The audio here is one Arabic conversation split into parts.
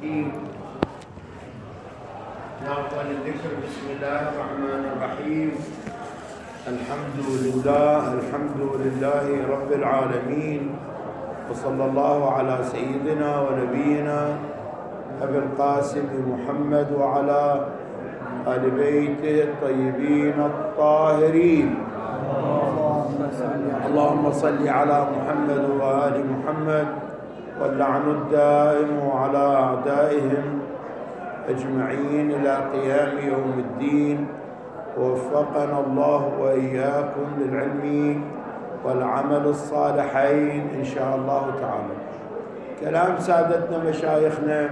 الرجيم. نعم الذكر. بسم الله الرحمن الرحيم. الحمد لله رب العالمين، وصلى الله على سيدنا ونبينا أبي القاسم محمد وعلى آل بيته الطيبين الطاهرين. اللهم صل على محمد وآل محمد، واللعن الدائم على أعدائهم أجمعين إلى قيام يوم الدين. ووفقنا الله وإياكم للعلم والعمل الصالحين إن شاء الله تعالى. كلام سادتنا مشايخنا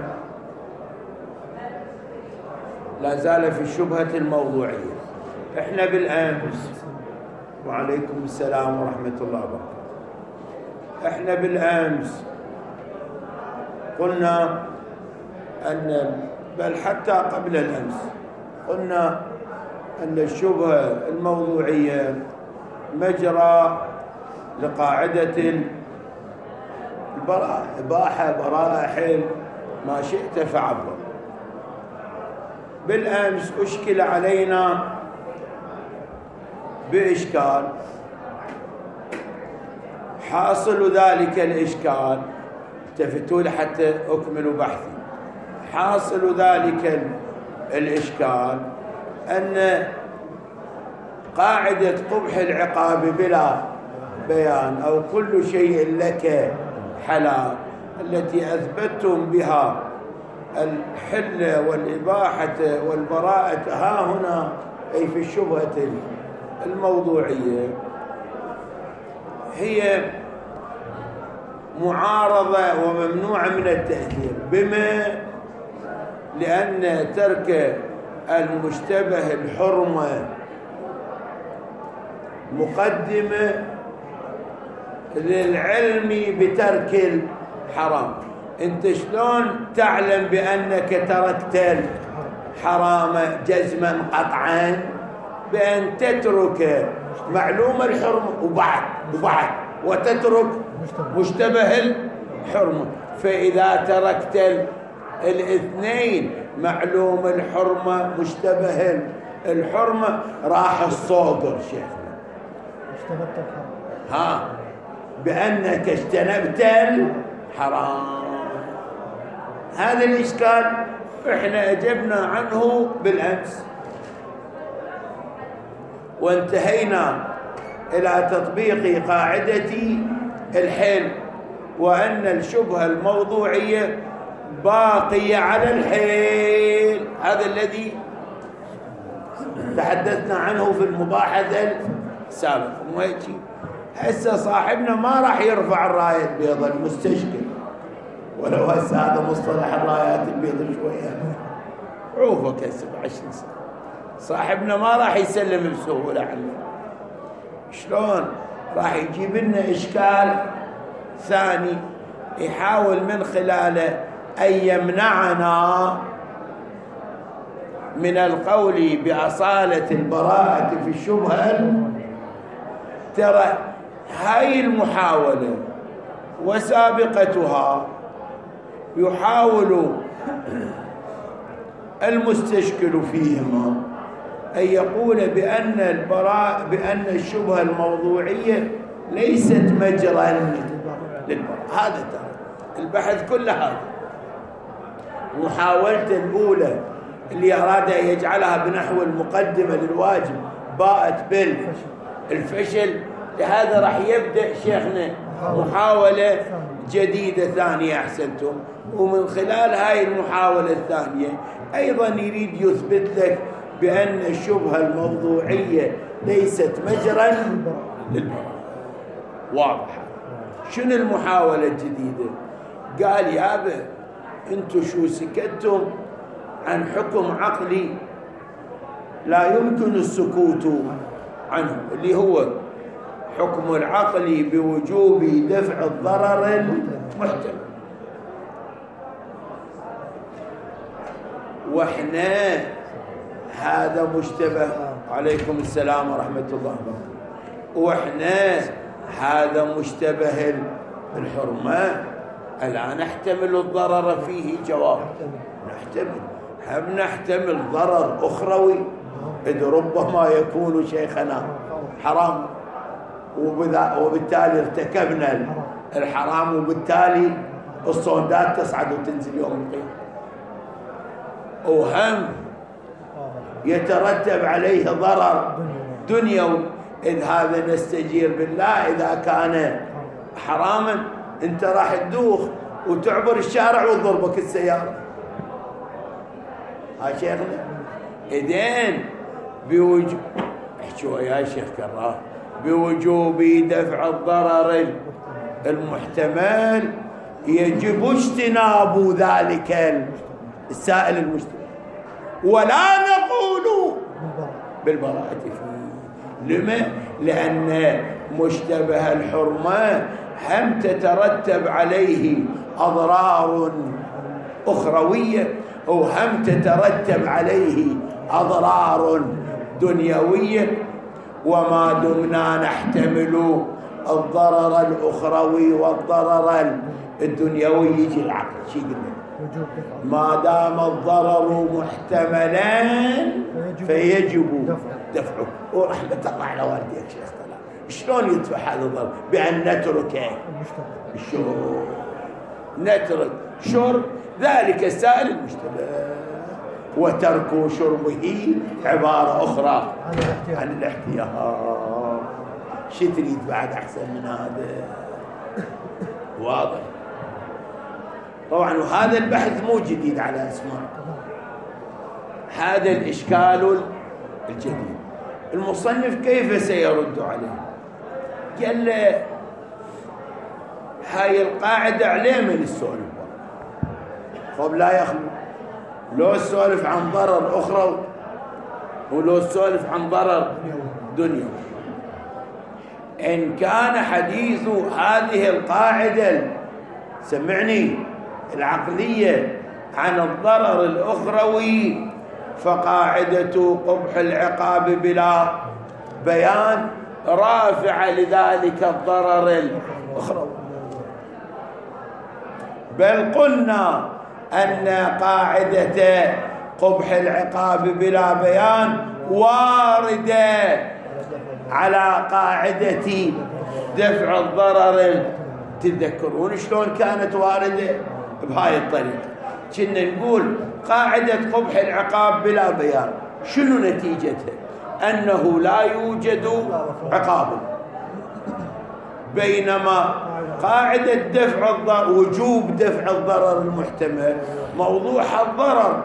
لا زال في الشبهة الموضوعية. احنا بالأمس، وعليكم السلام ورحمة الله وبركاته، احنا بالأمس قلنا بل حتى قبل الأمس قلنا أن الشبهة الموضوعية مجرى لقاعدة البراءة، إباحة براءة حل ما شئت فعبر. بالأمس أشكل علينا بإشكال، حاصل ذلك الإشكال، التفتوا لي حتى أكمل بحثي. حاصل ذلك الإشكال أن قاعدة قبح العقاب بلا بيان أو كل شيء لك حلال التي أثبتتم بها الحل والإباحة والبراءة ها هنا، أي في الشبهة الموضوعية، هي معارضة وممنوعة من التأثير. بما لأن ترك المشتبه الحرمة مقدمة للعلم بترك الحرام. انت شلون تعلم بأنك تركت الحرام جزما قطعا؟ بأن تترك معلوم الحرمة وبعد وتترك مشتبه الحرمة. فإذا تركت الاثنين، معلوم الحرمة مشتبه الحرمة، راح الصوقر شيخنا بأنك اجتنبت الحرام. هذا الإشكال احنا أجبنا عنه بالأمس، وانتهينا إلى تطبيق قاعدة الحل، وأن الشبهة الموضوعية باقية على الحل. هذا الذي تحدثنا عنه في المباحثة السابقة. هسه صاحبنا ما راح يرفع الراية البيضاء المستشكل، ولو هسه هذا مصطلح الرايات البيضاء شوية عوفك هسه ب20 سنة. صاحبنا ما راح يسلم بسهولة عنه. شلون راح يجيب لنا إشكال ثاني يحاول من خلاله أن يمنعنا من القول بأصالة البراءة في الشبهة. ترى هاي المحاولة وسابقتها يحاول المستشكل فيهما أن يقول بأن الشبهة الموضوعية ليست مجرى للبراءة. هذا ترى البحث كله هذا. محاولته الأولى اللي أراد أن يجعلها بنحو المقدمة للواجب باءت بالفشل. لهذا راح يبدأ شيخنا محاولة جديدة ثانية أحسنتم، ومن خلال هاي المحاولة الثانية أيضا يريد يثبت لك بأن الشبهة الموضوعية ليست مجرى للبراءة. واضح. شنو المحاولة الجديدة؟ قال يابا انتو شو سكتتم عن حكم عقلي لا يمكن السكوت عنه، اللي هو حكم العقل بوجوب دفع الضرر المحتمل. واحنا هذا مشتبه. عليكم السلام ورحمة الله وبركاته. واحنا هذا مشتبه الحرمة ألا نحتمل الضرر فيه؟ جواب نحتمل ضرر أخروي إذ ربما يكون شيخنا حرام وبالتالي ارتكبنا الحرام، وبالتالي الصندات تصعد وتنزل يوم القيامة، وهم يترتب عليه ضرر دنيوي. إذ هذا نستجير بالله إذا كان حراما أنت راح تدوخ وتعبر الشارع وتضربك السيارة. ها شيخنا إذن احكوا يا شيخ كراه بوجوب دفع الضرر المحتمل يجب اجتناب ذلك السائل المشتبه، ولا نقول بالبراءة فيه. لما؟ لأن مشتبه الحرمة هم تترتب عليه أضرار أخروية وهم تترتب عليه أضرار دنيوية، وما دمنا نحتمل الضرر الأخروي والضرر الدنيوي يجي العقل شي قلنا ما دام الضرر محتملا فيجب دفعه. ورحمة الله على والديك شيخ طلال، شلون يدفع هذا الضرر؟ بأن نترك الشرب، نترك شرب ذلك السائل المشتبه، وترك شربه عبارة أخرى عن الاحتياط. شو تريد بعد أحسن من هذا؟ واضح طبعا. وهذا البحث مو جديد على أسماء، هذا الإشكال الجديد. المصنف كيف سيرد عليه؟ قال له هاي القاعدة عليه من السؤال، خب لا يخلو لو السؤال عن ضرر أخرى ولو السؤال عن ضرر دنيا. إن كان حديث هذه القاعدة سمعني العقلية عن الضرر الأخروي فقاعدة قبح العقاب بلا بيان رافعة لذلك الضرر الأخروي. بل قلنا أن قاعدة قبح العقاب بلا بيان واردة على قاعدة دفع الضرر. تتذكرون شلون كانت واردة؟ بهاي الطريقة. كنا نقول قاعدة قبح العقاب بلا بيان شنو نتيجتها؟ أنه لا يوجد عقاب، بينما قاعدة دفع الضرر وجوب دفع الضرر المحتمل موضوعها الضرر.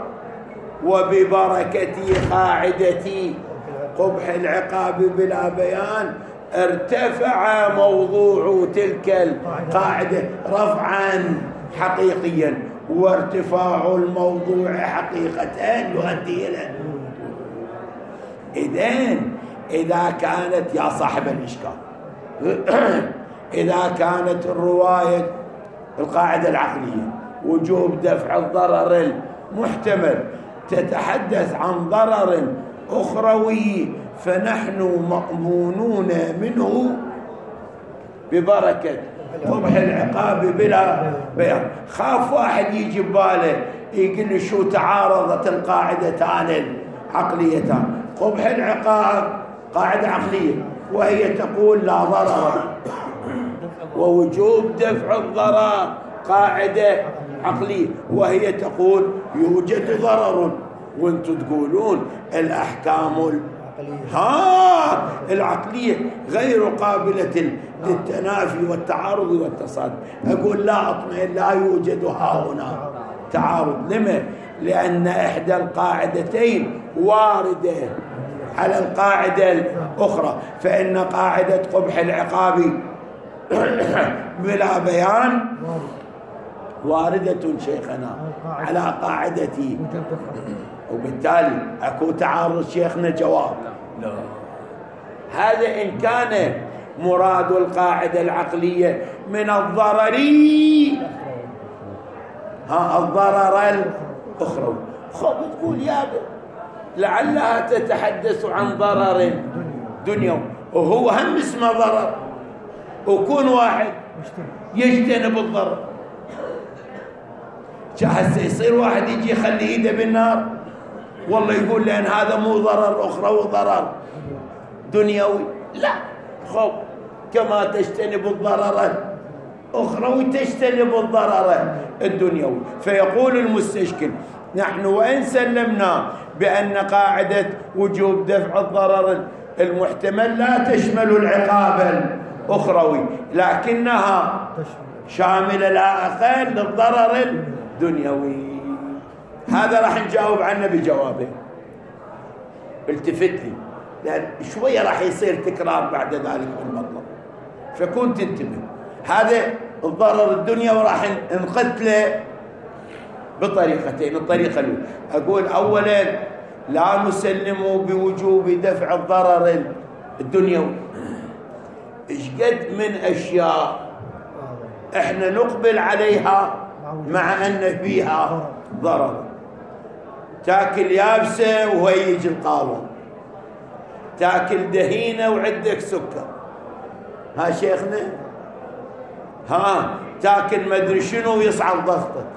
وببركة قاعدة قبح العقاب بلا بيان ارتفع موضوع تلك القاعدة رفعا حقيقيا، وارتفاع الموضوع حقيقة يؤدي إلى إذا كانت يا صاحب الإشكال إذا كانت الرواية القاعدة العقلية وجوب دفع الضرر المحتمل تتحدث عن ضرر أخروي فنحن مأمونون منه ببركة قبح العقاب بلا بيان. خاف واحد يجي بباله يقول لي شو تعارضت القاعدتان العقليتان؟ قبح العقاب قاعدة عقلية وهي تقول لا ضرر، ووجوب دفع الضرر قاعدة عقلية وهي تقول يوجد ضرر، وانتم تقولون الأحكام العقلية غير قابلة للتنافي والتعارض والتصادم. أقول لا أطمئن، لا يوجد هنا تعارض. لما؟ لأن إحدى القاعدتين واردة على القاعدة الأخرى، فإن قاعدة قبح العقاب بلا بيان واردة شيخنا على قاعدتي، وبالتالي أكو تعارض شيخنا. جواب لا. هذا إن كان مراد القاعدة العقلية من الضرر الضرر الأخروي. خب تقول يا لعلها تتحدث عن ضرر دنيوي وهو هم اسمه ضرر، وكون واحد يجتنب الضرر هسه يصير واحد يجي يخلي ايده بالنار والله يقول لأن هذا مو ضرر أخروي ضرر دنيوي، لا، خب كما تجتنب الضرر الأخروي تجتنب الضرر الدنيوي. فيقول المستشكل نحن وإن سلمنا بأن قاعدة وجوب دفع الضرر المحتمل لا تشمل العقاب الأخروي، لكنها شاملة لا أقل للضرر الدنيوي. هذا راح نجاوب عنه بجوابين. التفت لي لأن شوية راح يصير تكرار بعد ذلك بالمطلب، فكون تنتبه. هذا الضرر الدنيوي راح نقتله بطريقتين. الطريقة الأولى أقول أولا لا نسلم بوجوب دفع الضرر الدنيوي. إيش قد من أشياء إحنا نقبل عليها مع أن فيها ضرر. تاكل يابسة وهيج القاوة، تاكل دهينة وعندك سكر، ها شيخنا، ها تاكل مدري شنو ويصعد ضغطك،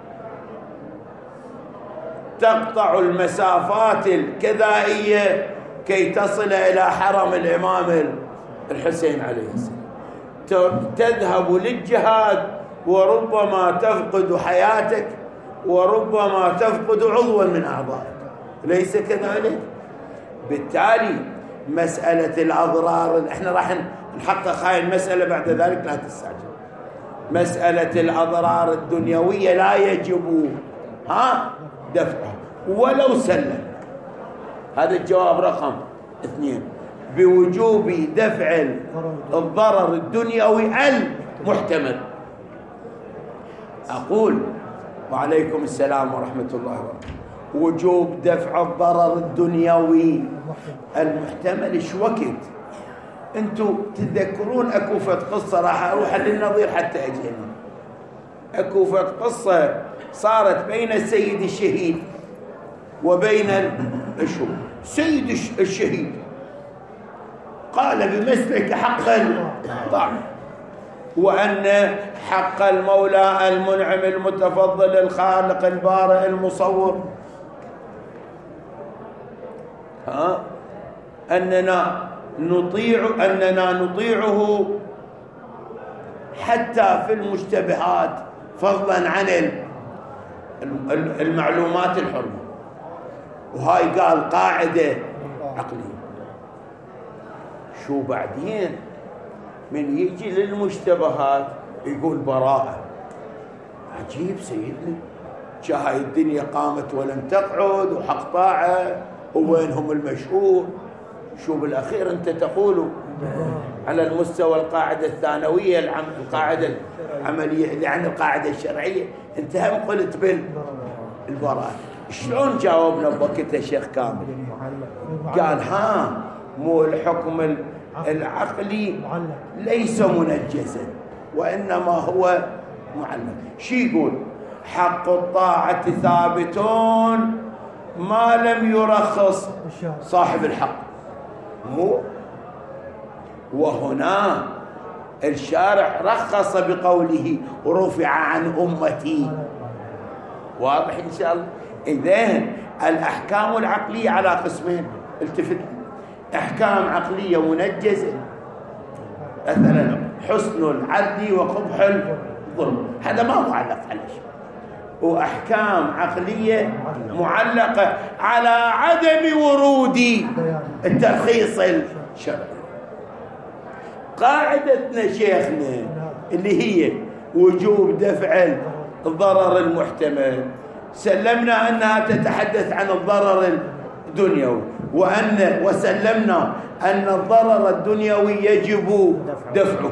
تقطع المسافات الكذائية كي تصل إلى حرم الإمام الحسين عليه السلام، تذهب للجهاد وربما تفقد حياتك وربما تفقد عضوا من أعضائك، ليس كذلك؟ بالتالي مسألة الأضرار احنا راح نحقق هاي المسألة بعد ذلك، لا تستعجل. مسألة الأضرار الدنيوية لا يجب دفعها ولو سلم. هذا الجواب رقم 2 بوجوب دفع الضرر الدنيوي المحتمل. أقول وعليكم السلام ورحمة الله وبركاته وجوب دفع الضرر الدنيوي المحتمل. ايش وقت انتم تتذكرون اكوفة قصة، راح اروح للنظير حتى اجينا. اكوفة قصة صارت بين السيد الشهيد وبين الشهود. سيد الشهيد قال بمسلك حق الطاعة، وأن حق المولى المنعم المتفضل الخالق البارئ المصور أننا نطيعه حتى في المشتبهات فضلا عن المعلومات الحرمة. وهاي قال قاعدة عقلية. شو بعدين من يجي للمشتبهات يقول براءة. عجيب سيدنا، هاي الدنيا قامت ولم تقعد وحق طاعة، ووينهم المشهور؟ شو بالأخير أنت تقول على المستوى القاعدة الثانوية القاعدة العملية يعني القاعدة الشرعية، أنت هم قلت بالبراءة. شلون جاوبنا بوقتها الشيخ كامل؟ قال مو الحكم العقلي ليس منجزا وإنما هو معلم. شو يقول؟ حق الطاعة ثابتون ما لم يرخص صاحب الحق. مو وهنا الشارع رخص بقوله رفع عن أمتي. واضح إن شاء الله؟ إذن الأحكام العقلية على قسمين. التفت، أحكام عقلية منجزة مثلا حسن العدل وقبح الظلم، هذا ما معلق على شيء. وأحكام عقلية معلقة على عدم ورود الترخيص الشرعي. قاعدتنا شيخنا اللي هي وجوب دفع الضرر المحتمل سلمنا أنها تتحدث عن الضرر الدنيوي، وسلمنا أن الضرر الدنيوي يجب دفعه،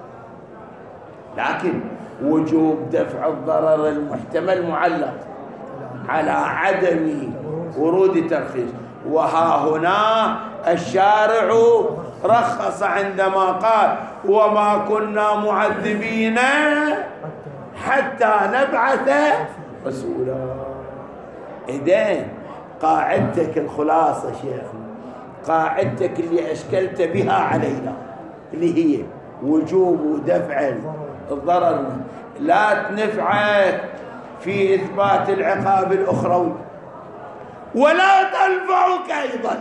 لكن وجوب دفع الضرر المحتمل معلق على عدم ورود ترخيص. وها هنا الشارع رخص عندما قال وما كنا معذبين حتى نبعث رسولا. إذن قاعدتك الخلاصة شيخنا، قاعدتك اللي أشكلت بها علينا اللي هي وجوب دفع الضرر لا تنفعك في إثبات العقاب الأخروي، ولا تنفعك أيضا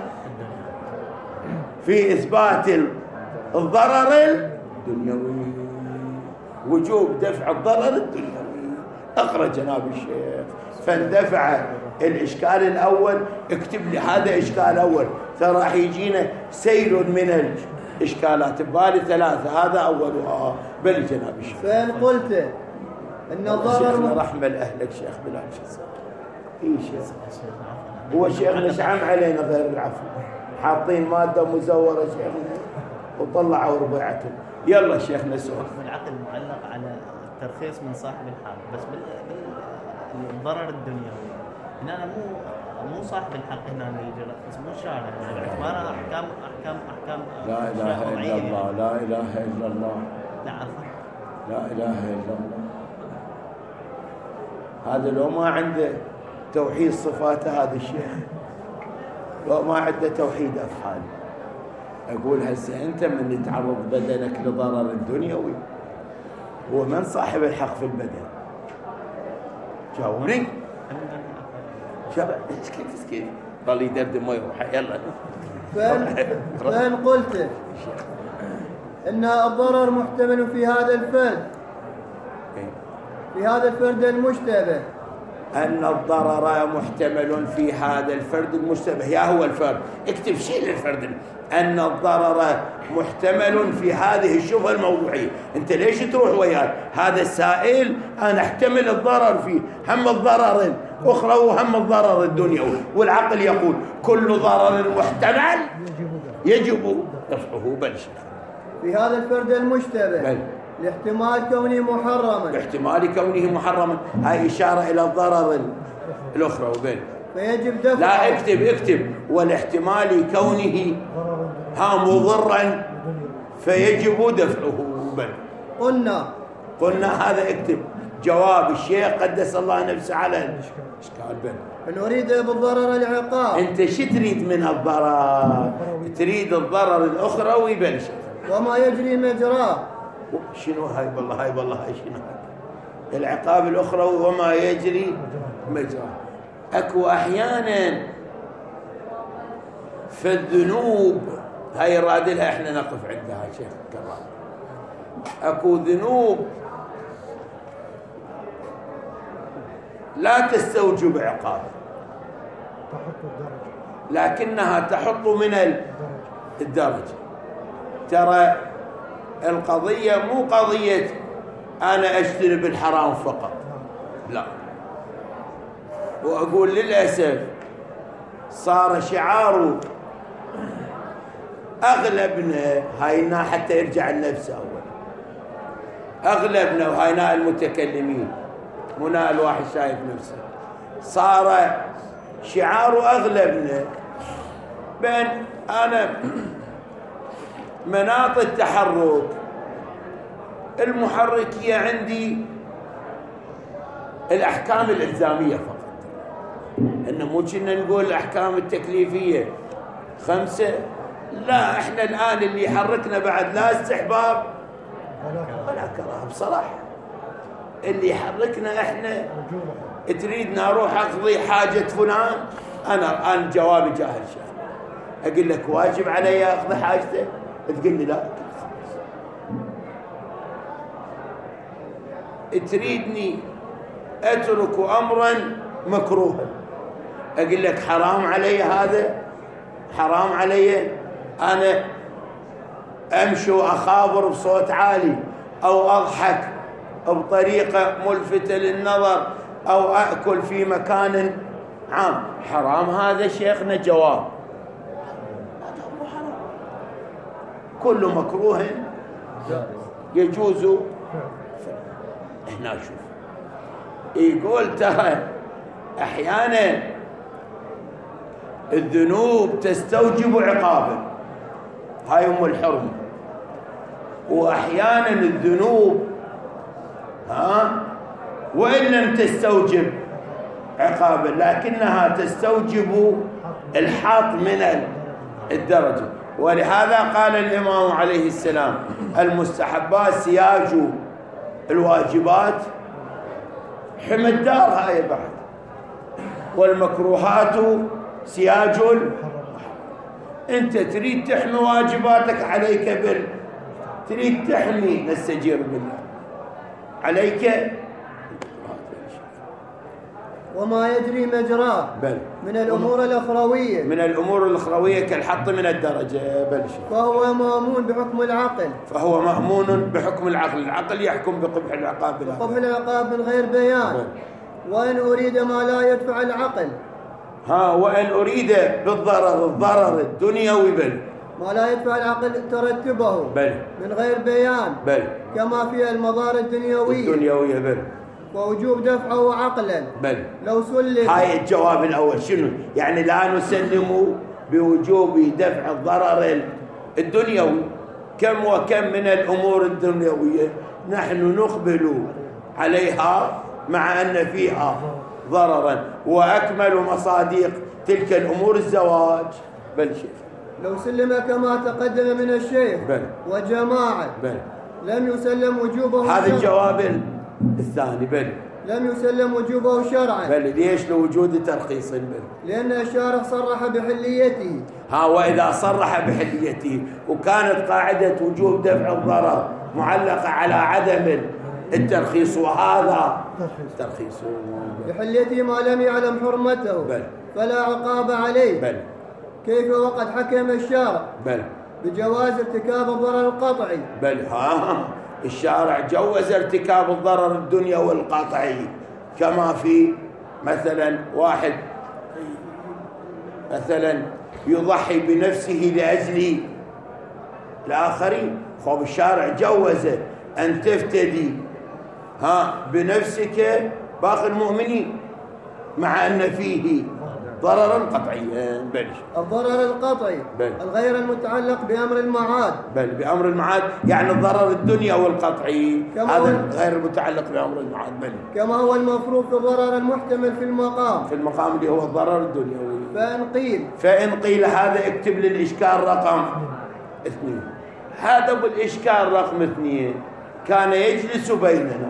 في إثبات الضرر الدنيوي، وجوب دفع الضرر الدنيوي. أقرأ جناب الشيخ. فاندفع الإشكال الأول، اكتب لي هذا إشكال أول، ترى راح يجينا سيل من الإشكالات ببالي ثلاثة، هذا أولها. بل جناب الشيخ. فإن قلت إن الضرر شيخنا رحمة لأهلك شيخ بلال شيخ. إيه شيخ هو شيخنا شعم علينا غير العفو، حاطين مادة مزورة شيخنا وطلعوا ربيعتهم. يلا شيخنا سؤال. العقل معلق على الترخيص من صاحب الحق، بس بالضرر الدنيوي هنا أنا مو صاحب الحق هنا اللي يجي يرخص، مو الشارع. باعتبارها أحكام لا إله إلا الله، لا إله إلا الله، لا عفوا، لا إله إلا الله. هذا لو ما عنده توحيد صفاته هذا الشيخ، لو ما عنده توحيد أفعال، أقول هسه أنت من يتعرض بدنك لضرر الدنيوي، هو من صاحب الحق في البدن؟ جاوبني. كيف ضل يدردم ما يروح. يلا. فإن قلت إن الضرر محتمل في هذا الفرد، في هذا الفرد المشتبه، أن الضرر محتمل في هذا الفرد المشتبه، يا هو الفرد، اكتب شيء للفرد. أن الضرر محتمل في هذه الشبهة الموضوعية. أنت ليش تروح وياه هذا السائل؟ أنا احتمل الضرر فيه، هم الضرر الأخرى وهم الضرر الدنيوي، والعقل يقول كل ضرر محتمل يجب دفعه. بل في هذا الفرد المشتبه بل لاحتمال كونه محرما، باحتمال كونه محرما، هاي إشارة إلى الضرر الأخرى. وبين فيجب دفعه. لا اكتب والاحتمال كونه مضرا فيجب دفعه. بل قلنا هذا اكتب جواب الشيخ قدس الله نفسه على الاشكال. بل إن أريد بالضرر العقاب. انت شو تريد من الضرر؟ تريد الضرر الأخروي. بل وما يجري مجراه. شنو هاي بالله هاي شنو هاي؟ العقاب الأخروي وما يجري مجراه. اكو احيانا في الذنوب، هاي الرادلها احنا نقف عندها شيخ كرام. اكو ذنوب لا تستوجب عقاب، لكنها تحط من الدرجة. ترى القضية مو قضية أنا أجتنب الحرام فقط، لا. وأقول للأسف صار شعار أغلبنا، هاينا حتى يرجع لنفسه أول، أغلبنا وهاينا المتكلمين، هنا الواحد شايف نفسه، صار شعار أغلبنا بين أنا مناط التحرك المحركية عندي الأحكام الإلزامية فقط، إنه مو كنا نقول الأحكام التكليفية 5. لا، إحنا الآن اللي يحركنا بعد لا استحباب ولا كراهة بصراحة. اللي يحركنا إحنا تريدنا أروح أقضي حاجة فلان، أنا جوابي جاهل شيخ، أقول لك واجب علي أقضي حاجته، تقول لي لا. تريدني أترك أمرا مكروها، أقول لك حرام علي هذا، حرام علي أنا أمشي وأخابر بصوت عالي أو أضحك بطريقة ملفتة للنظر أو أأكل في مكان عام، حرام هذا شيخنا؟ جواب كل مكروه يجوز. هنا شوف يقول ترى أحيانا الذنوب تستوجب عقابا، هاي أم الحرمة، وأحيانا الذنوب وإن لم تستوجب عقابا لكنها تستوجب الحاط من الدرجة. ولهذا قال الإمام عليه السلام المستحبات سياج الواجبات حمى الدار هاي بعد. والمكروهات سياج أنت تريد تحمي واجباتك عليك تريد تحمي نستجير بالله عليك وما يجري مجراه بل من الأمور الأخروية من الأمور الأخروية كالحط من الدرجة بل شيء. فهو مأمون بحكم العقل فهو مأمون بحكم العقل. العقل يحكم بقبح العقاب بقبح العقاب من غير بيان. وإن أريد ما لا يدفع العقل وإن أريد الضرر الدنيوي بل ما لا يدفع العقل ترتبه بل من غير بيان بل كما في المضار الدنيوية بل ووجوب دفعه عقلا بل لو سلم. هاي الجواب الأول شنو؟ يعني لا نسلم بوجوب دفع الضرر الدنيوي. كم وكم من الأمور الدنيوية نحن نقبل عليها مع أن فيها ضررا. وأكمل مصادق تلك الأمور الزواج بل شيخ. لو سلم كما تقدم من الشيخ بل وجماعة بل لم يسلم وجوبه هذا الجواب الثاني بل لم يسلم وجوبه شرعا. بل ليش؟ لوجود ترخيص بل لأن الشارع صرح بحليته. وإذا صرح بحليته وكانت قاعدة وجوب دفع الضرر معلقة على عدم الترخيص وهذا ترخيص بحليته ما لم يعلم حرمته بل فلا عقاب عليه. بل كيف وقد حكم الشارع بل بجواز ارتكاب الضرر القطعي. بل الشارع جوز ارتكاب الضرر الدنيوي والقطعي كما في مثلا واحد مثلا يضحي بنفسه لأجل الآخرين. فالشارع جوز أن تفتدي بنفسك باقي المؤمنين مع أن فيه ضررا قطعيا. بل الضرر القطعي الغير المتعلق بأمر المعاد. بل بأمر المعاد يعني الضرر الدنيا والقطعي هذا غير المتعلق بأمر المعاد. بل كما هو المفروض في الضرر المحتمل في المقام اللي هو الضرر الدنيوي. فإن قيل هذا اكتب للإشكال رقم 2. هذا بالإشكال رقم 2 كان يجلس بيننا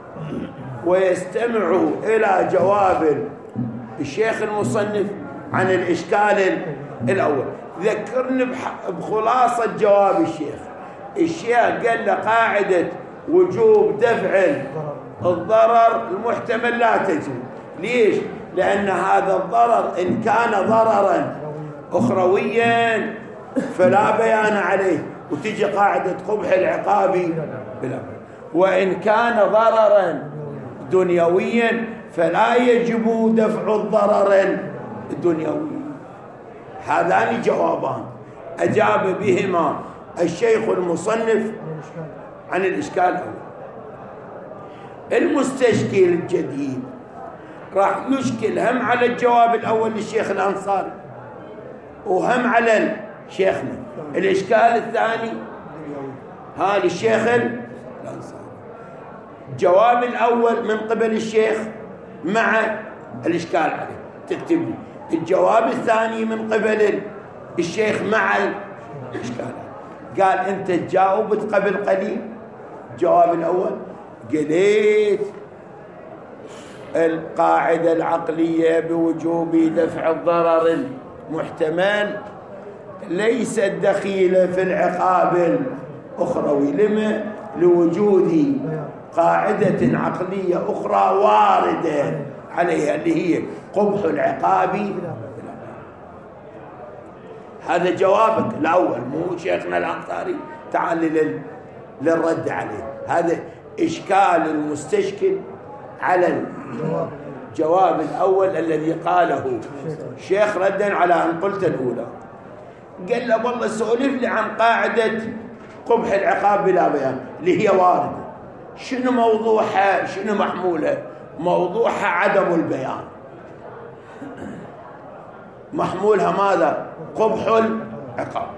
ويستمع إلى جواب الشيخ المصنف عن الإشكال الأول. ذكرني بخلاصة جواب الشيخ قال له قاعدة وجوب دفع الضرر المحتمل لا تجري. ليش؟ لأن هذا الضرر إن كان ضررا أخرويا فلا بيان عليه وتجي قاعدة قبح العقاب بالأمر. وإن كان ضررا دنيويا فلا يجب دفع الضرر الدنيوي. هذان جوابان أجاب بهما الشيخ المصنف عن الإشكال الأول. المستشكل الجديد راح يشكل هم على الجواب الأول للشيخ الأنصاري وهم على شيخنا. الإشكال الثاني للشيخ الأنصاري. جواب الأول من قبل الشيخ مع الإشكال عليه تكتب لي. الجواب الثاني من قبل الشيخ مع الإشكال عليه. قال أنت تجاوبت قبل قليل الجواب الأول قليت القاعدة العقلية بوجوب دفع الضرر المحتمل ليست دخيلة في العقاب الأخروي. لما؟ لوجود قاعدة عقلية أخرى واردة عليها اللي هي قبح العقاب. هذا جوابك الأول مو شيخنا الأنصاري تعال للرد عليه. هذا إشكال المستشكل على الجواب الأول الذي قاله شيخ ردا على أن قلت الأولى. قال له والله سولف لي عن قاعدة قبح العقاب بلا بيان اللي هي واردة. شنو موضوعها؟ شنو محمولها؟ موضوعها عدم البيان. محمولها ماذا؟ قبح العقاب.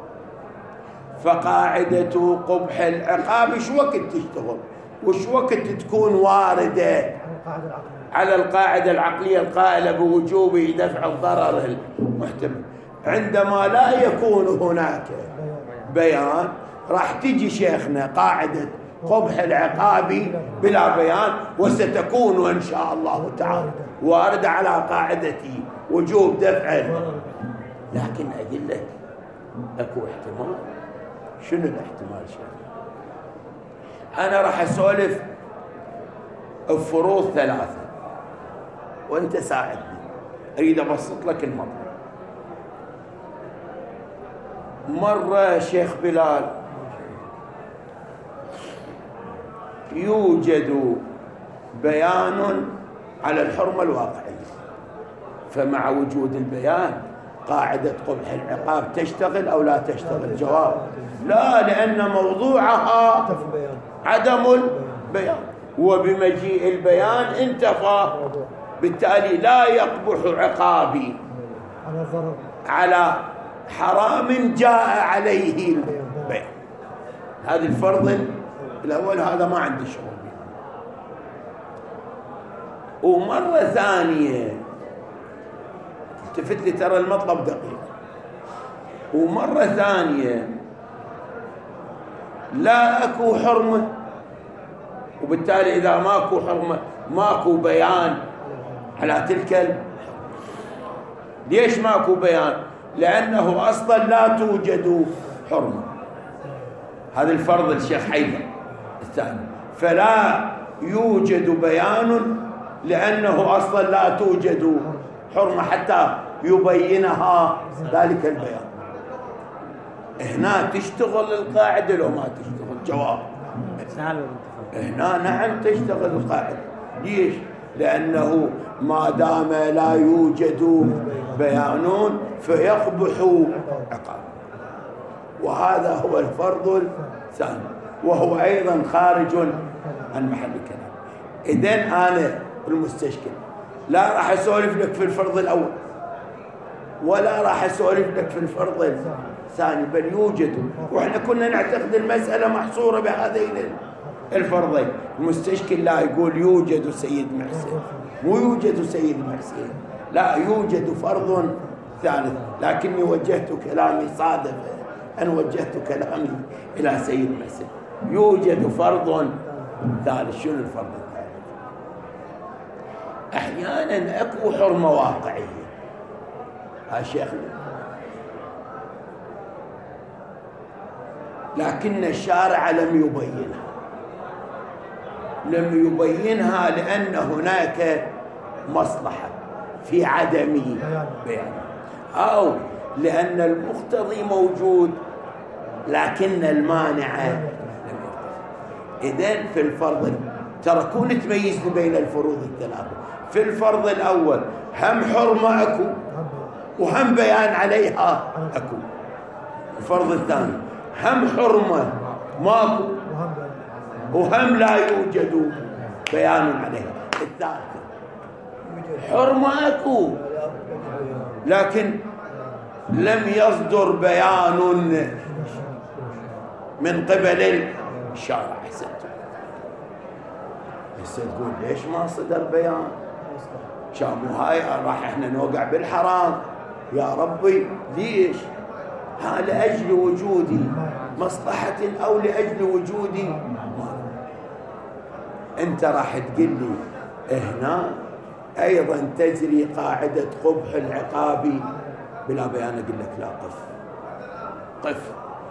فقاعدة قبح العقاب ايش وقت تشتغل وش وقت تكون واردة على القاعدة العقلية القائلة بوجوب دفع الضرر المحتمل. عندما لا يكون هناك بيان راح تجي شيخنا قاعدة قبح العقاب بلا بيان، وستكون إن شاء الله تعالى واردة على قاعدة وجوب دفع. لكن أدلة أكو احتمال. شنو الاحتمال شيخ؟ أنا راح أسولف الفروض 3 وأنت ساعدني، أريد أبسط لك المطلب. مرة شيخ بلال يوجد بيان على الحرمة الواقعية، فمع وجود البيان قاعدة قبح العقاب تشتغل أو لا تشتغل؟ جواب لا، لأن موضوعها عدم البيان، وبمجيء البيان انتفى، بالتالي لا يقبح عقابي على حرام جاء عليه البيان. هذا الفرض الأول، هذا ما عندي شغل به. ومرة ثانية التفت لي، ترى المطلب دقيق. ومرة ثانية لا أكو حرمة، وبالتالي إذا ماكو حرمة ماكو بيان على تلك الحرمة. ليش ماكو بيان؟ لأنه أصلا لا توجد حرمة. هذا الفرض الشيخ حيدر الثاني، فلا يوجد بيان لأنه أصلا لا توجد حرمة حتى يبينها ذلك البيان. هنا تشتغل القاعدة لو ما تشتغل؟ جواب هنا نعم تشتغل القاعدة. ليش؟ لأنه ما دام لا يوجد بيان فيقبح عقاب، وهذا هو الفرض الثاني، وهو أيضا خارج عن محل الكلام. إذن أنا المستشكل لا راح أسولف لك في الفرض الأول ولا راح أسولف لك في الفرض الثاني، بل يوجد، وإحنا كنا نعتقد المسألة محصورة بهذين الفرضين. المستشكل لا يقول يوجد سيد محسن، مو يوجد سيد محسن، لا، يوجد فرض ثالث. لكني وجهت كلامي، صادف أن وجهت كلامي إلى سيد محسن. يوجد فرض ثالث. شنو الفرض الثالث؟ أحيانا أكو حرمة واقعية، ها شيخنا، لكن الشارع لم يبينها لأن هناك مصلحة في عدم بيانها، أو لأن المقتضي موجود لكن المانع لم يقتضي. إذن في الفرض ترى كون تميز بين الفروض الثلاثة. في الفرض الأول هم حرمة أكو وهم بيان عليها أكو. الفرض الثاني هم حرمة ماكو وهم لا يوجد بيان عليها. الثالث حرمة أكو لكن لم يصدر بيان من قبل الشارع. هسه تقول ليش ما صدر بيان؟ شامو هاي راح احنا نوقع بالحرام يا ربي. ليش؟ ها لأجل وجودي مصلحة أو لأجل وجودي مال. أنت راح تقول لي هنا أيضا تجري قاعدة قبح العقاب بلا بيان. أقول لك لا، قف.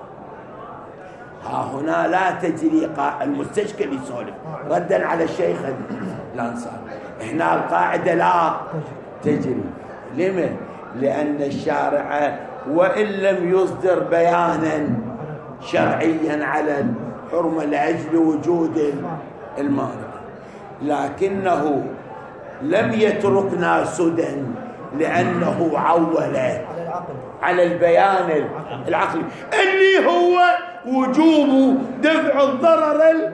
ها هنا لا تجري المستشكل يسولف ردا على الشيخ الأنصاري. هنا القاعدة لا تجري. لماذا؟ لأن الشارع وإن لم يصدر بيانا شرعيا على الحرمة لأجل وجود المانع، لكنه لم يتركنا سدى لأنه عول على البيان العقلي اللي هو وجوب دفع الضرر.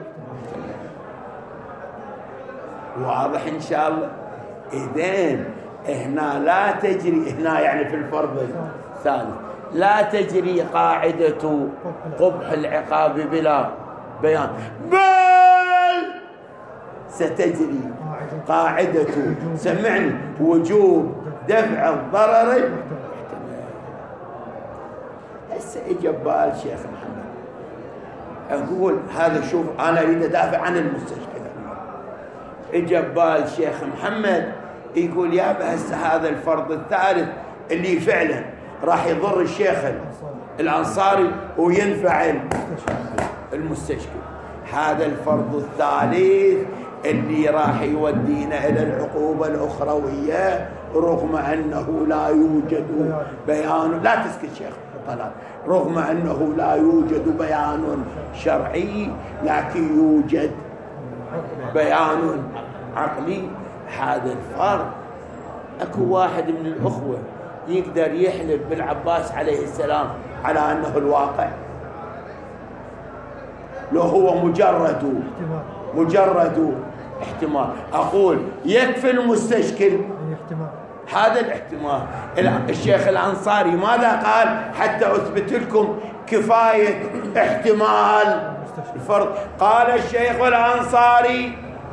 واضح إن شاء الله؟ إذن هنا لا تجري، هنا يعني في الفرض الثالث لا تجري قاعدة قبح العقاب بلا بيان، بل ستجري قاعدة، سمعني، وجوب دفع الضرر. هسه اجى ببال شيخ محمد أقول هذا شوف أنا أريد أدافع عن المستشكل. إجا ببال الشيخ محمد يقول يا هسه هذا الفرض الثالث اللي فعلا راح يضر الشيخ الأنصاري وينفع المستشكل. هذا الفرض الثالث اللي راح يودينا إلى العقوبة الأخروية رغم أنه لا يوجد بيان. لا تسكت شيخ طلال. رغم أنه لا يوجد بيان شرعي لكن يوجد بيان عقلي. هذا الفرض اكو واحد من الأخوة يقدر يحلف بالعباس عليه السلام على أنه الواقع؟ لو هو مجرد احتمال. أقول يكفي المستشكل هذا الاحتمال. الشيخ الأنصاري ماذا قال حتى أثبت لكم كفاية احتمال الفرض؟ قال الشيخ الأنصاري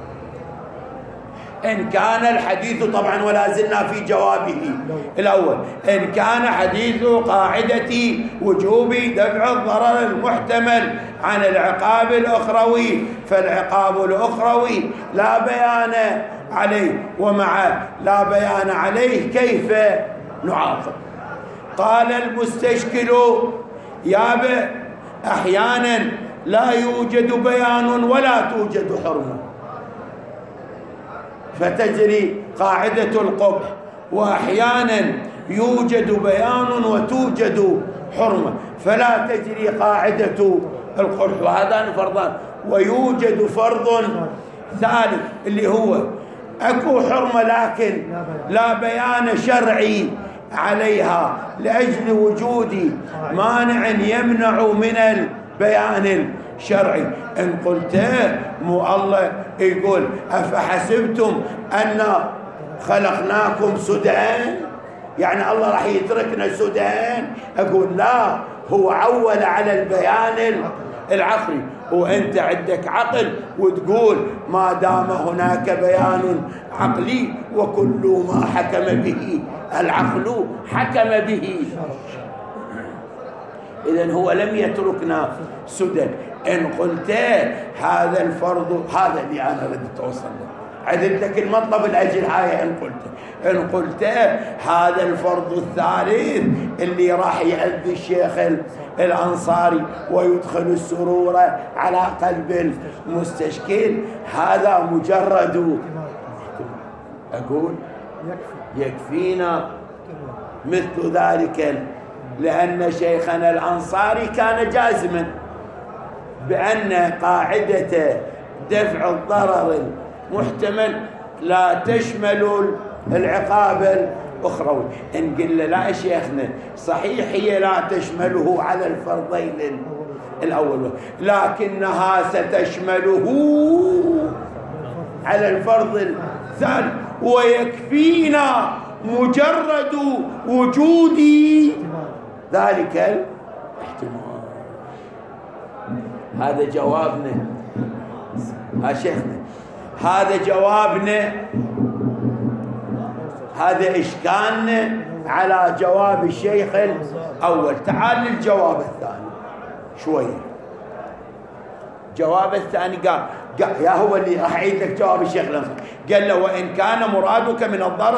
إن كان الحديث طبعا ولا زلنا في جوابه الأول، إن كان حديث قاعدة وجوب دفع الضرر المحتمل عن العقاب الأخروي فالعقاب الأخروي لا بيان عليه، ومع لا بيان عليه كيف نعاقب؟ قال المستشكل يابا أحيانا لا يوجد بيان ولا توجد حرمة فتجري قاعدة القبح، وأحيانا يوجد بيان وتوجد حرمة فلا تجري قاعدة القبح. وهذان فرضان. ويوجد فرض ثالث اللي هو أكو حرمة لكن لا بيان شرعي عليها لأجل وجود مانع يمنع من البيان الشرعي. إن قلت مو الله يقول أفحسبتم أن خلقناكم سدى، يعني الله راح يتركنا سدى؟ أقول لا، هو عول على البيان العقلي، وأنت عندك عقل وتقول ما دام هناك بيان عقلي وكل ما حكم به العقل حكم به. إذن هو لم يتركنا سدى. إن قلت هذا الفرض، هذا اللي أنا ردت أوصل له، عدت لك المطلب الأجل هاي. إن قلت هذا الفرض الثالث اللي راح يأذي الشيخ الأنصاري ويدخل السرور على قلب المستشكل، هذا مجرد أقول يكفينا مثل ذلك، لأن شيخنا الأنصاري كان جازما بأن قاعدة دفع الضرر المحتمل لا تشمل العقاب الأخروي. إن قلنا لا شيخنا صحيح هي لا تشمله على الفرضين الأول، لكنها ستشمله على الفرض الثاني، ويكفينا مجرد وجود ذلك الاحتمال. هذا جوابنا. ها شيخنا هذا جوابنا، هذا إشكالنا على جواب الشيخ الأول. تعال للجواب الثاني شوية. جواب الثاني قال يا هو اللي راح أعيد لك جواب الشيخ الأنصاري. قال له وإن كان مرادك من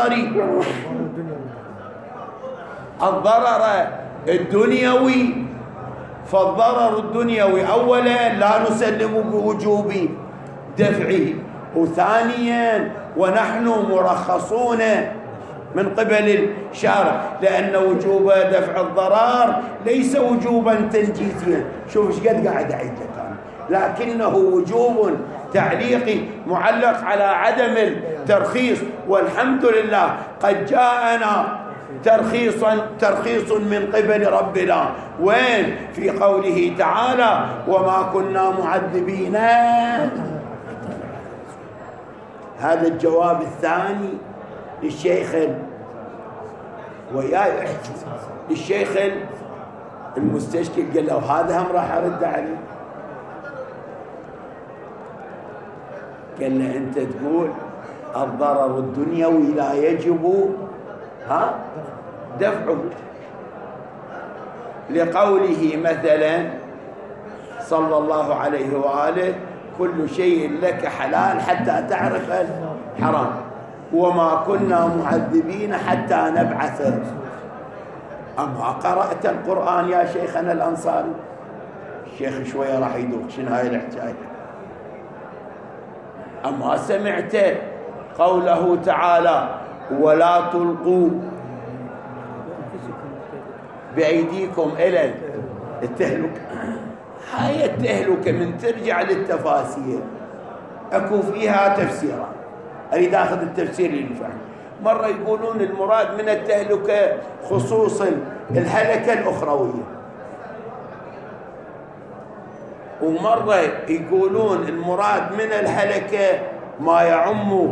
الضرر الدنيوي فالضرر الدنيوي أولا لا نسلم بوجوب دفعه، وثانيا ونحن مرخصون من قبل الشارع لأن وجوب دفع الضرر ليس وجوبا تنجيزيا. شوف ايش قد قاعد أعيد لك أنا، لكنه وجوب تعليقي معلق على عدم الترخيص، والحمد لله قد جاءنا ترخيص من قبل ربنا. وين؟ في قوله تعالى وما كنا معذبين. هذا الجواب الثاني للشيخ وياي للشيخ المستشكل. قال له هذا هم راح أرد عليه. قال له أنت تقول الضرر الدنيوي لا يجب دفعه، لقوله مثلا صلى الله عليه وآله: كل شيء لك حلال حتى تعرف الحرام، وما كنا معذبين حتى نبعث. أما قرأت القرآن يا شيخنا الأنصاري؟ الشيخ شوية راح يدوق شنو هاي الحكاية. أما سمعت قوله تعالى: ولا تلقوا بأيديكم إلى التهلكة. هاي التهلكة من ترجع للتفاسير أكو فيها تفسيرات، أريد أخذ التفسير اللي ينفعني. مرة يقولون المراد من التهلكة خصوص الهلكة الأخروية، ومرة يقولون المراد من الهلكة ما يعم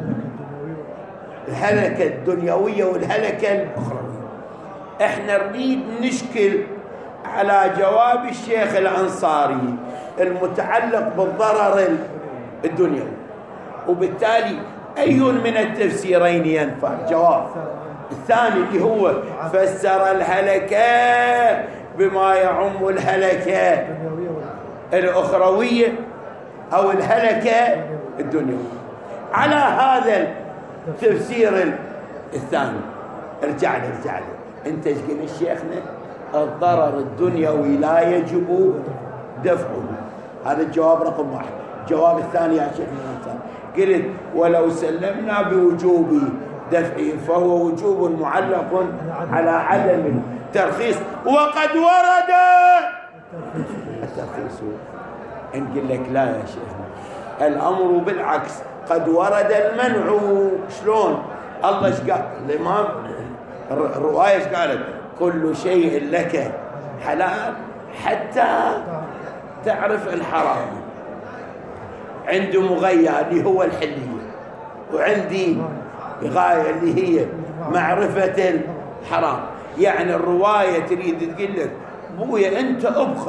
الهلكة الدنيوية والهلكة الأخروية. احنا نريد نشكل على جواب الشيخ الأنصاري المتعلق بالضرر الدنيوي، وبالتالي أي من التفسيرين ينفع؟ جواب الثاني اللي هو فسر الهلكة بما يعم الهلكة الأخروية أو الهلكة الدنيوية. على هذا التفسير الثاني ارجع لي انت ايش قلت شيخنا؟ الضرر الدنيوي لا يجب دفعه. هذا الجواب رقم 1. الجواب الثاني يا شيخنا قلت: ولو سلمنا بوجوب دفعه فهو وجوب معلق على عدم الترخيص، وقد ورد الترخيص. نقول لك لا يا شيخنا، الأمر بالعكس، قد ورد المنع. شلون؟ الله ايش قال؟ الإمام الرواية ايش قالت؟ كل شيء لك حلال حتى تعرف الحرام. عنده مغية اللي هو الحلية، وعندي غاية اللي هي معرفة الحرام. يعني الرواية تريد تقول لك: بويا أنت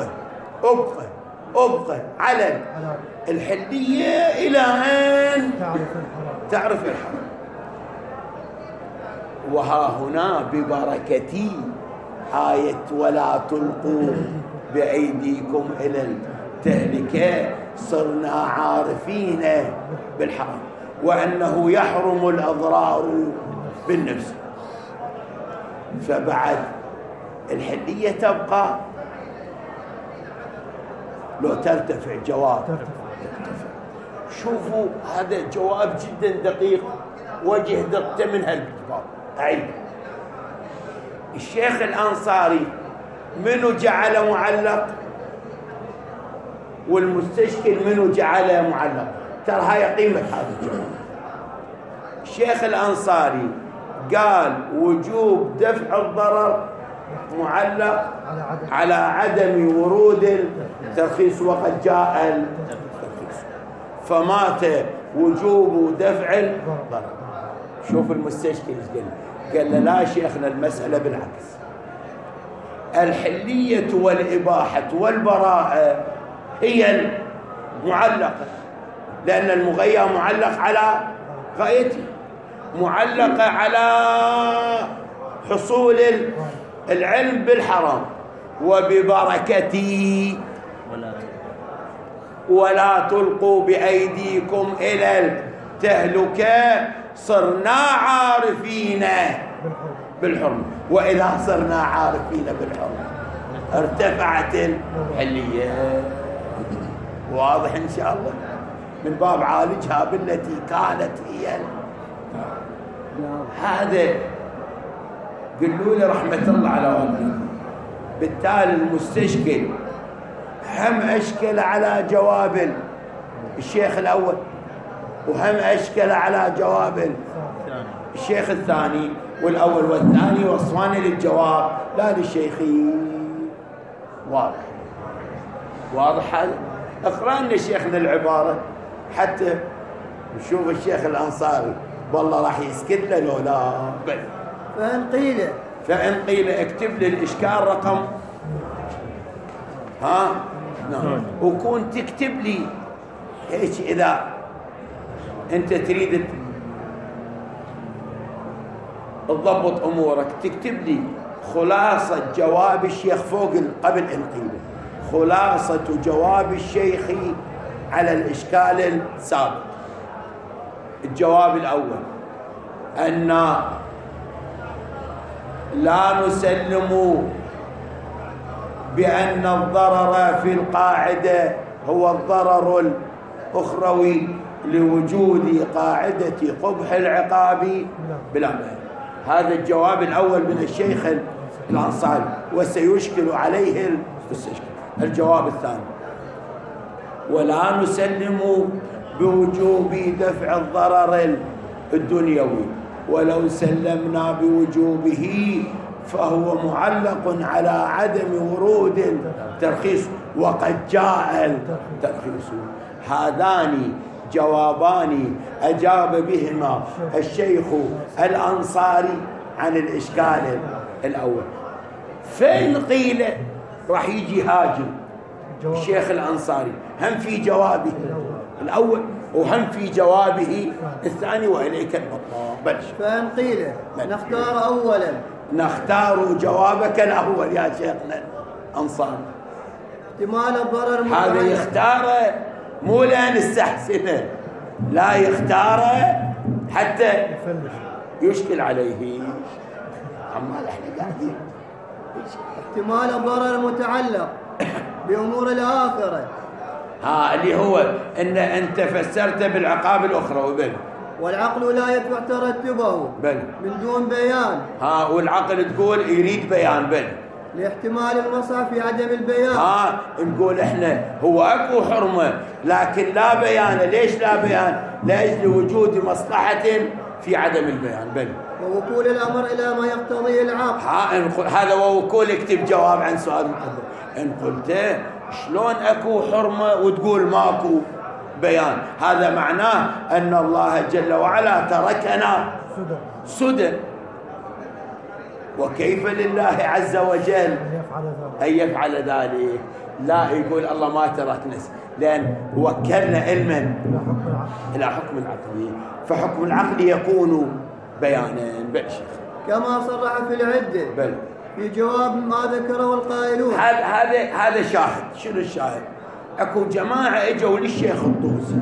أبقى على الحلية إلى أن تعرف الحرام. وها هنا ببركة آية ولا تلقوا بأيديكم إلى التهلكة صرنا عارفين بالحرام، وأنه يحرم الأضرار بالنفس. فبعد الحلية تبقى لو ترتفع جواب ترتفع. شوفوا هذا جواب جدا دقيق، وجه دقته من هالجواب. أعيد: الشيخ الأنصاري منو جعله معلق؟ والمستشكل منو جعله معلق؟ ترى هاي قيمة هذا الجواب. الشيخ الأنصاري قال وجوب دفع الضرر معلق على عدم ورود الترخيص، وقد جاء الترخيص، فمات وجوب دفع الضرر. شوف المستشكل قال لا شيخنا، المسألة بالعكس، الحلية والإباحة والبراءة هي المعلقة، لأن المغير معلق على غايته، معلقة على حصول العلم بالحرام. وببركته ولا تلقوا بأيديكم إلى التهلكة صرنا عارفين بالحرم. وإذا صرنا عارفين بالحرم ارتفعت الحلية. واضح إن شاء الله؟ من باب عالجها بالتي كانت هي. هذا قلوا لي رحمة الله على والديكم. بالتالي المستشكل هم أشكل على جواب الشيخ الأول، وهم أشكل على جواب الشيخ الثاني، والأول والثاني وصفان للجواب لا للشيخين. واضح هذا؟ اقرأ لنا شيخنا العبارة حتى نشوف الشيخ الأنصاري والله راح يسكت له لو لا. فإن قيل اكتب لي الإشكال رقم نعم، وكون تكتب لي ايش إذا أنت تريد تضبط أمورك، تكتب لي خلاصة جواب الشيخ فوق قبل إن قيل. خلاصة جواب الشيخ على الإشكال السابق. الجواب الأول أن لا نسلم بأن الضرر في القاعدة هو الضرر الأخروي لوجود قاعدة قبح العقاب بلا مانع. هذا الجواب الأول من الشيخ الأنصاري وسيشكل عليه المستشكل. الجواب الثاني: ولا نسلم بوجوب دفع الضرر الدنيوي، ولو سلمنا بوجوبه فهو معلق على عدم ورود الترخيص وقد جاء الترخيص. هذان جوابان أجاب بهما الشيخ الأنصاري عن الإشكال الأول. فإن قيل راح يجي هاجم الشيخ الأنصاري هم في جوابه الأول وهم في جوابه الثاني، وإليك المطلب. بلش. فإن قيل نختار أولا، نختار جوابك الأول يا شيخنا الأنصاري. احتمال الضرر هذا يختاره مو لأن استحسنه، لا يختاره حتى يشكل عليه. عمال احنا قاعدين. احتمال الضرر متعلق بأمور الآخرة، اللي هو ان انت فسرته بالعقاب الاخروي. بل والعقل لا يدفع ترتبه بل من دون بيان. والعقل تقول يريد بيان. بل لاحتمال المصح في عدم البيان. نقول احنا هو اكو حرمه لكن لا بيان. ليش لا بيان؟ لاجل وجود مصلحه في عدم البيان. بل ووكول الامر الى ما يقتضيه العقل. هذا ووكول. اكتب جواب عن سؤال مقدم. ان قلت شلون اكو حرمه وتقول ماكو بيان؟ هذا معناه ان الله جل وعلا تركنا سدى. وكيف لله عز وجل أن يفعل ذلك؟ لا يقول الله ما تركنا، لأن وكلنا علما إلى حكم العقل، فحكم العقل يكون بيانا. بل شيخ كما صرح في العدة بل في جواب ما ذكره القائلون. هذا شاهد. شنو الشاهد؟ اكو جماعة اجوا للشيخ الطوسي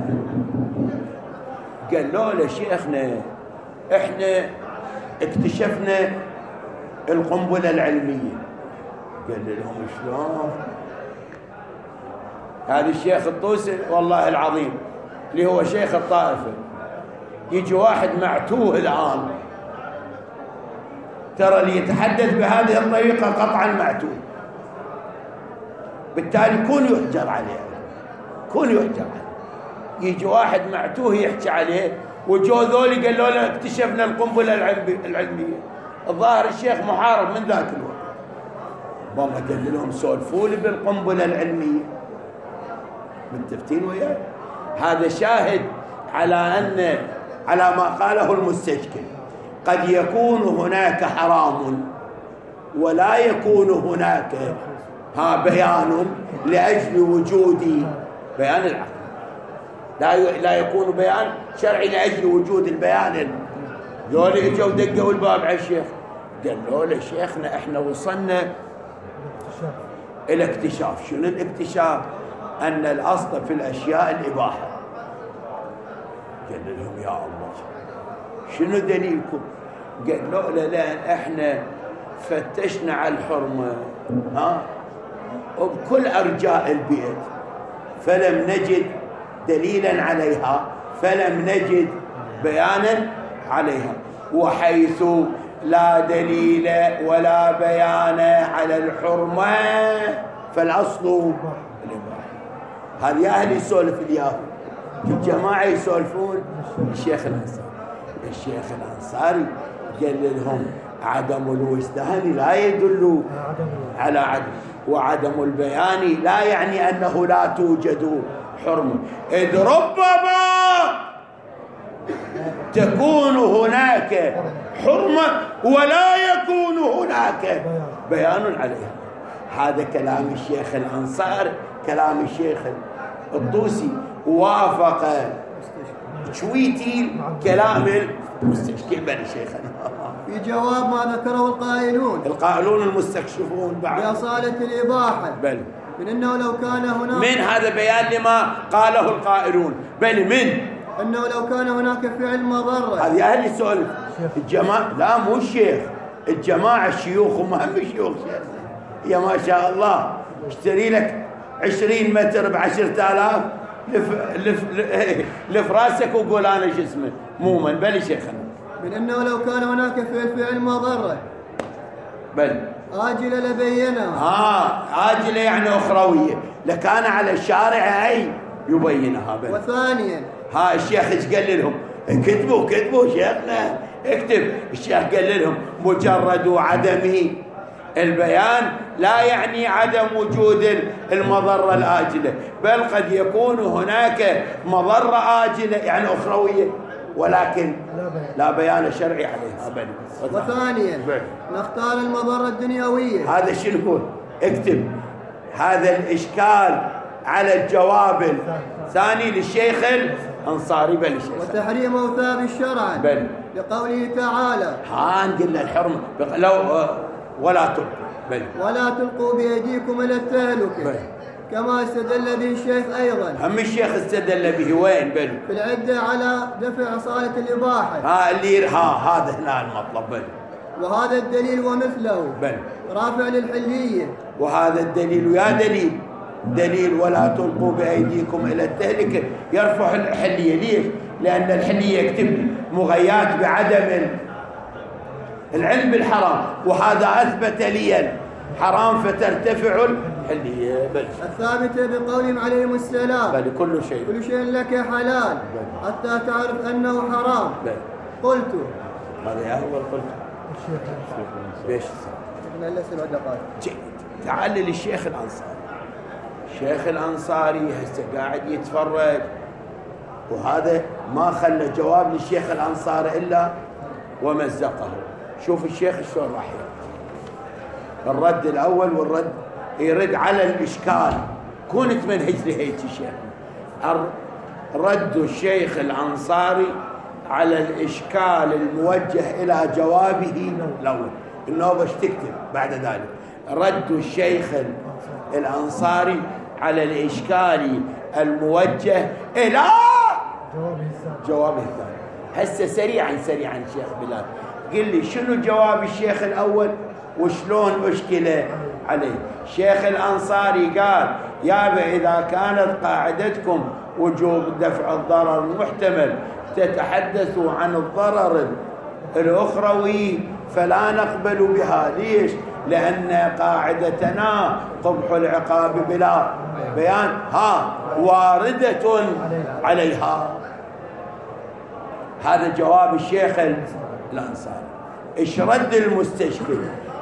قالوا له شيخنا احنا اكتشفنا القنبلة العلمية. قال لهم شلون؟ هذا الشيخ الطوسي والله العظيم اللي هو شيخ الطائفة، يجي واحد معتوه الآن، ترى اللي يتحدث بهذه الطريقة قطعا معتوه، بالتالي كون يحجر عليه، كون يحجر عليه. يجي واحد معتوه يحكي عليه، وجو ذولي قالوا له اكتشفنا القنبلة العلمية. الظاهر الشيخ محارب من ذاك الوقت، والله قال لهم سولفوا لي بالقنبلة العلمية. متفقين وياه؟ هذا شاهد على ما قاله المستشكل. قد يكون هناك حرام ولا يكون هناك بيان لأجل وجود بيان العقل. لا يكون بيان شرعي لأجل وجود البيان. ذولي اجوا دقوا الباب على الشيخ، قالوا له شيخنا احنا وصلنا الى اكتشاف. شنو الاكتشاف؟ ان الاصل في الاشياء الاباحه. قال لهم يا الله شنو دليلكم؟ قالوا له لان احنا فتشنا على الحرمه وبكل ارجاء البيت فلم نجد دليلا عليها، فلم نجد بيانا عليها، وحيث لا دليل ولا بيان على الحرمة فالأصل الإباحة. هذا يا أهل يسولف الياهو، الجماعة يسولفون. الشيخ الأنصاري قال لهم عدم الوجدان لا يدل على عدم، وعدم البيان لا يعني أنه لا توجد حرمة، إذ ربما تكون هناك حرمة ولا يكون هناك بيان عليها. هذا كلام الشيخ الأنصاري، كلام الشيخ الطوسي، وافق شويتي كلام المستشكل بني شيخنا في جواب ما ذكره القائلون المستكشفون بعد بأصالة الإباحة. بل من أنه لو كان هناك من هذا بيان لما قاله القائلون، بل من أنه لو كان هناك فعل مضرة. هذه أهل السؤال الجماعة، لا مو الشيخ، الجماعة الشيوخ هم أهم شيوخ شيخنا. يا ما شاء الله اشتري لك 20 متر ب10,000 لف راسك وقول أنا شو اسمه مومن. بل شيخنا من أنه لو كان هناك فعل مضرة بل آجلة لبينها. آجلة يعني أخروية، لكان على الشارع أي يبينها. بل وثانيا الشيخ ايش قال لهم؟ كتبوا شيخنا اكتب. الشيخ قال لهم مجرد عدم البيان لا يعني عدم وجود المضرة الآجلة، بل قد يكون هناك مضرة آجلة يعني أخروية ولكن لا بيان شرعي عليها. بل وثانيا نختار المضرة الدنيوية. هذا شنو؟ اكتب هذا الإشكال على الجواب الثاني للشيخ الأنصاري. بل الشيخ وتحريمه ثابت شرعا بل لقوله تعالى قلنا الحرمة لو ولا تلقوا بل ولا تلقوا بأيديكم إلى التهلكة، كما استدل به الشيخ أيضا. هم الشيخ استدل به وين؟ بل في العدة على دفع صالة الإباحة. هذا هنا المطلب. بل وهذا الدليل ومثله بل رافع للحلية. وهذا الدليل يا دليل ولا تلقوا بأيديكم إلى التهلكة يرفع الحلية. ليش؟ لأن الحلية يكتب مغيات بعدم العلم بالحرام، وهذا أثبت لي الحرام فترتفع الحلية. بل الثابتة بقولهم عليهم السلام بل كل شيء لك حلال حتى تعرف أنه حرام. بل قلت هذا يا أول قلت بيش تعال للشيخ الأنصاري. الشيخ الأنصاري هسه قاعد يتفرج، وهذا ما خلى جواب للشيخ الأنصاري إلا ومزقه. شوف الشيخ شلون راح يرد الرد الأول، والرد يرد على الإشكال. كونت منهج لهيك الشيخ رد الشيخ الأنصاري على الإشكال الموجه إلى جوابه الأول. النوبة تكتب بعد ذلك رد الشيخ الأنصاري على الإشكال الموجه إلى جوابه الثاني. هسه سريعا الشيخ بلال قل لي شنو جواب الشيخ الأول وشلون أشكل عليه. الشيخ الأنصاري قال يابا إذا كانت قاعدتكم وجوب دفع الضرر المحتمل تتحدثوا عن الضرر الأخروي فلا نقبل بها. ليش؟ لأن قاعدتنا قبح العقاب بلا بيان واردة عليها. هذا جواب الشيخ الأنصاري. إيش رد المستشكل؟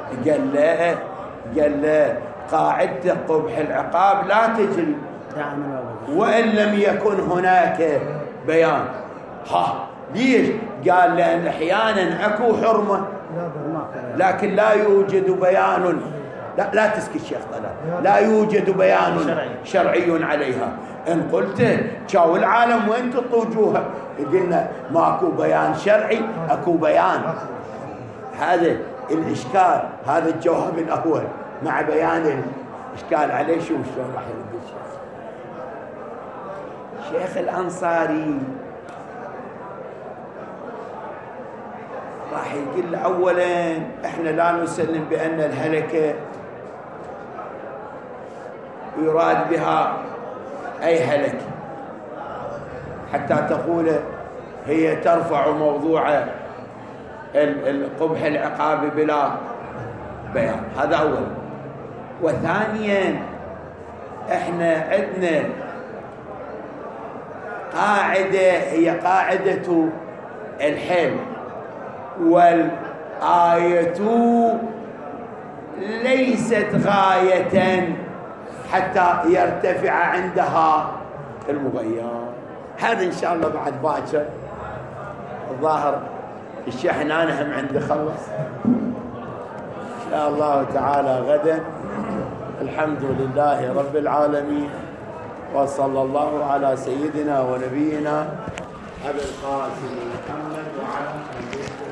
قال له قاعدة قبح العقاب لا تجري وإن لم يكن هناك بيان. ليش؟ قال لأن أحيانا أكو حرمة لكن لا يوجد بيان. لا تسكت شيخ طلال. لا يوجد بيان شرعي عليها. إن قلت شاو العالم وين تطوجوها؟ قلنا ماكو بيان شرعي، أكو بيان. هذا الإشكال، هذا الجواب الأول مع بيان الإشكال عليه. شوف شلون راح يرد الشيخ الأنصاري. راح يقول أولا إحنا لا نسلم بأن الهلكة يراد بها أي هلكة حتى تقول هي ترفع موضوع قبح العقاب بلا بيان. هذا أولا. وثانيا إحنا عندنا قاعدة هي قاعدة الحل، والآية ليست غاية حتى يرتفع عندها المغير. هذا إن شاء الله بعد باكر الظاهر الشحن أنا هم عندي خلص إن شاء الله تعالى غدا. الحمد لله رب العالمين، وصلى الله على سيدنا ونبينا أبي القاسم محمد وعلى آله.